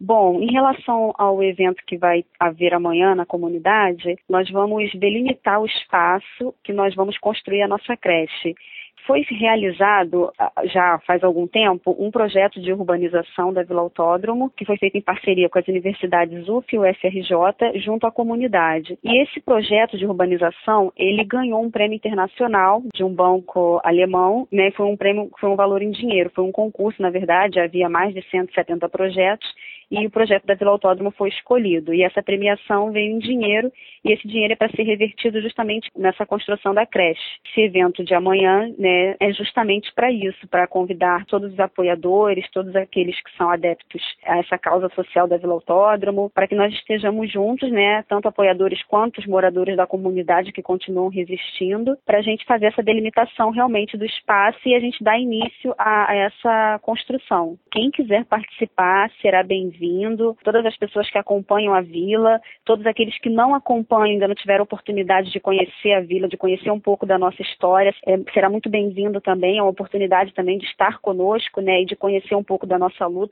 Bom, em relação ao evento que vai haver amanhã na comunidade, nós vamos delimitar o espaço que nós vamos construir a nossa creche. Foi realizado, já faz algum tempo, um projeto de urbanização da Vila Autódromo, que foi feito em parceria com as universidades UF e UFRJ, junto à comunidade. E esse projeto de urbanização, ele ganhou um prêmio internacional de um banco alemão, né? Foi um valor em dinheiro, foi um concurso, na verdade, havia mais de 170 projetos, e o projeto da Vila Autódromo foi escolhido. E essa premiação veio em dinheiro, e esse dinheiro é para ser revertido justamente nessa construção da creche. Esse evento de amanhã, né, é justamente para isso, para convidar todos os apoiadores, todos aqueles que são adeptos a essa causa social da Vila Autódromo, para que nós estejamos juntos, né, tanto apoiadores quanto os moradores da comunidade que continuam resistindo, para a gente fazer essa delimitação realmente do espaço e a gente dar início a essa construção. Quem quiser participar será bem-vindo, todas as pessoas que acompanham a vila, todos aqueles que não acompanham, ainda não tiveram oportunidade de conhecer a vila, de conhecer um pouco da nossa história, será muito bem-vindo também, é uma oportunidade também de estar conosco, né, e de conhecer um pouco da nossa luta.